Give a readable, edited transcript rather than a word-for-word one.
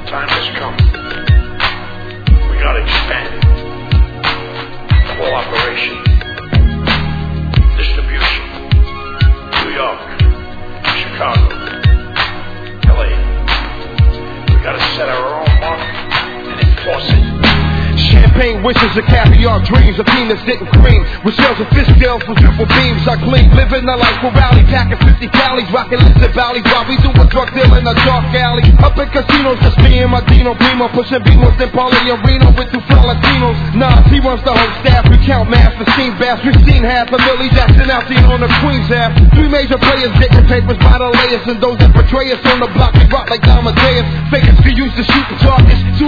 Time has come. We gotta expand. Cooperation. Distribution. New York. Chicago. LA. We gotta set our own mark and enforce it. Champagne wishes and caviar dreams of peanuts getting cream. With shells and fish scales from triple beams I gleam. Living a life for rally, packing 50 calories, rocking lizard valleys while we do a drug deal in a dark alley. Up in casinos, just me and my Dino Primo, pushing Beamos in Paulie and Reno with two Latinos. Nas, he runs the whole staff. We count mass, machine bass. We've seen half a Millie Jackson out seen on the Queen's half. 3 major players getting papers by the layers, and those that betray us on the block we rock like Amadeus. Fakers can use to shoot the targets.